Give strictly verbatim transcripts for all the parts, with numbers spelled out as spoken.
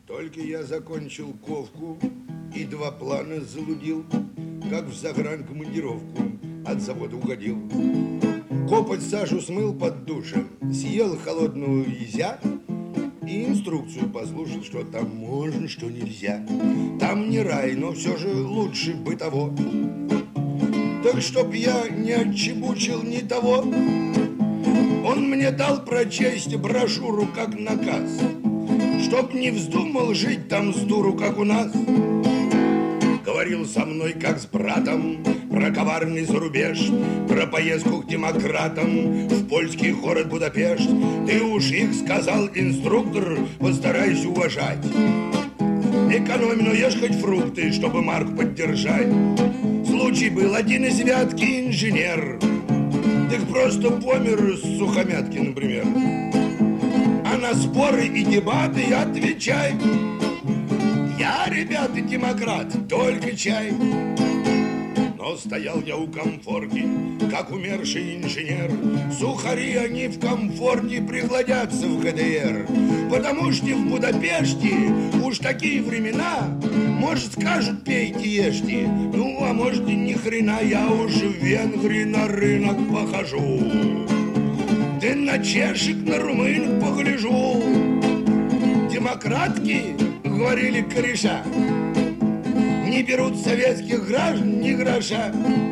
Только я закончил ковку и два плана залудил, как в загранкомандировку от завода уходил. Копоть Сашу смыл под душем, съел холодную изя и инструкцию послушал, что там можно, что нельзя. Там не рай, но все же лучше бы того. Так чтоб я не отчебучил ни того, он мне дал прочесть брошюру как наказ, чтоб не вздумал жить там с дуру, как у нас. Говорил со мной, как с братом, про коварный зарубеж, про поездку к демократам в польский город Будапешт. Ты уж их, сказал инструктор, постарайся уважать. Экономь, но ешь хоть фрукты, чтобы марку поддержать. Случай был, один из Вятки инженер, так просто помер с сухомятки, например. А на споры и дебаты отвечай: я, ребята, демократ, только чай. Но стоял я у комфорки, как умерший инженер. Сухари они в комфорте пригодятся в ка дэ эр, потому что в Будапеште уж такие времена, может, скажут пейте, ешьте. Ну, а может, и ни хрена, я уже в Венгрии на рынок похожу, да на чешек, на румынок погляжу. Демократки, говорили кореша, не берут советских граждан ни гроша.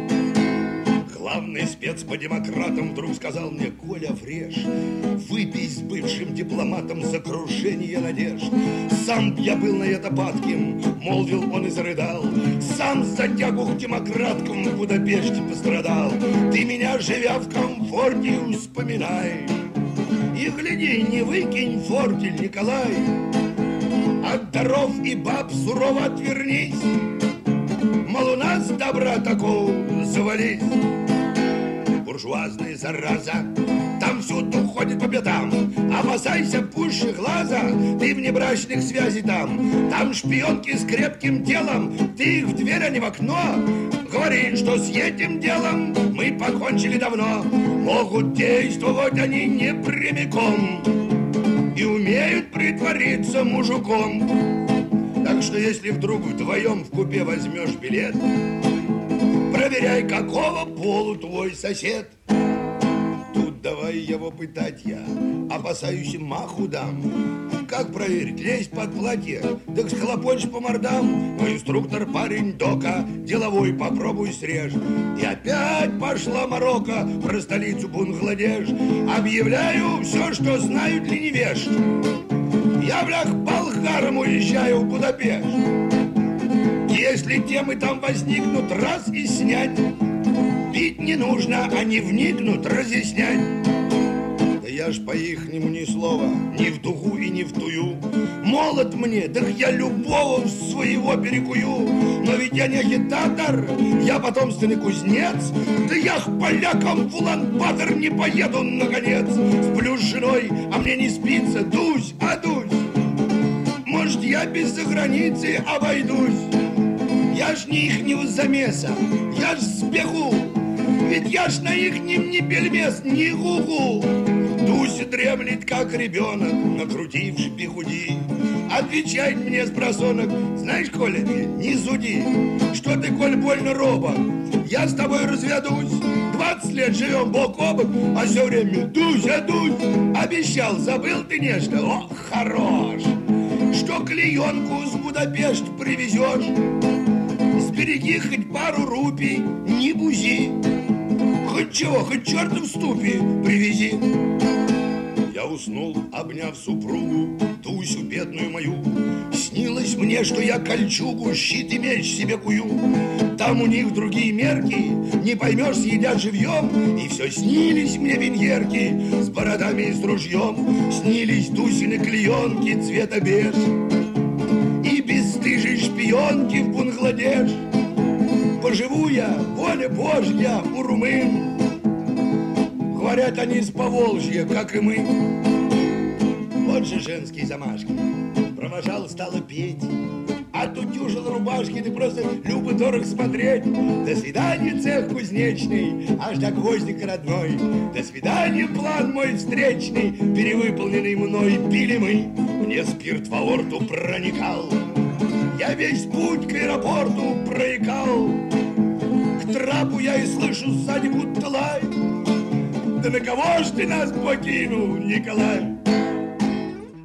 Главный спец по демократам вдруг сказал мне: Коля, врежь, выпей с бывшим дипломатом за крушение надежд. Сам б я был на это падким, молвил он и зарыдал. Сам за тягу к демократкам в Будапеште пострадал. Ты меня, живя в комфорте, вспоминай, и гляди, не выкинь фортель, Николай. От даров и баб сурово отвернись, мол, у нас добра такого завались. Буржуазная зараза там всюду ходит по пятам. Опасайся пуще глаза, ты внебрачных связей там. Там шпионки с крепким телом, ты их в дверь, а не в окно. Говорит, что с этим делом мы покончили давно. Могут действовать они не прямиком и умеют притвориться мужиком. Так что если вдруг вдвоем в купе возьмешь билет, проверяй, какого полу твой сосед. Тут давай его пытать я, опасаюсь, маху дам. Как проверить? Лезть под платье, так схлопочешь по мордам. Но инструктор парень дока, деловой, попробуй срежь. И опять пошла морока про столицу Бангладеш. Объявляю все, что знают ли невежд. Я, блях, болгаром уезжаю в Будапешт. Если темы там возникнут, раз и снять. Пить не нужно, они вникнут, разъяснять. Да я ж по-ихнему ни слова, ни в дугу и ни в тую. Молод мне, так я любого своего перекую. Но ведь я не агитатор, я потомственный кузнец. Да я к полякам в Улан-Батор не поеду, наконец. Сплю с женой, а мне не спится, дусь, а дусь. Может, я без заграницы обойдусь. Я ж не ихнего замеса, я ж сбегу. Ведь я ж на ихнем не бельмес, не гугу. Дуся дремлет, как ребенок, накрутивший бигуди. Отвечает мне спросонок: знаешь, Коля, не зуди. Что ты, Коль, больно робок? Я с тобой разведусь. Двадцать лет живем бок о бок, а все время Дуся, Дусь. Обещал, забыл ты нечто? Ох, хорош. Что клеенку с Будапешта привезешь, сбереги хоть пару рупий, не бузи. Хоть чего, хоть черта в ступе привези. Я уснул, обняв супругу, Дусю бедную мою. Снилось мне, что я кольчугу, щит и меч себе кую. Там у них другие мерки, не поймешь, съедят живьем. И все снились мне веньерки с бородами и с ружьем. Снились Дусины клеенки цвета беж и бесстыжие шпионки в Бангладеш. Поживу я, воля Божья, у румын. Говорят они с Поволжья, как и мы. Вот же женские замашки. Провожал, стала петь, отутюжил рубашки, ты просто любо дорог смотреть. До свидания, цех кузнечный, аж до гвоздика родной. До свидания, план мой встречный, перевыполненный мной, пили мы. мне спирт в аорту проникал. Я весь путь к аэропорту проекал. К трапу я и слышу сзади будто лай. Да на кого ж ты нас покинул, Николай?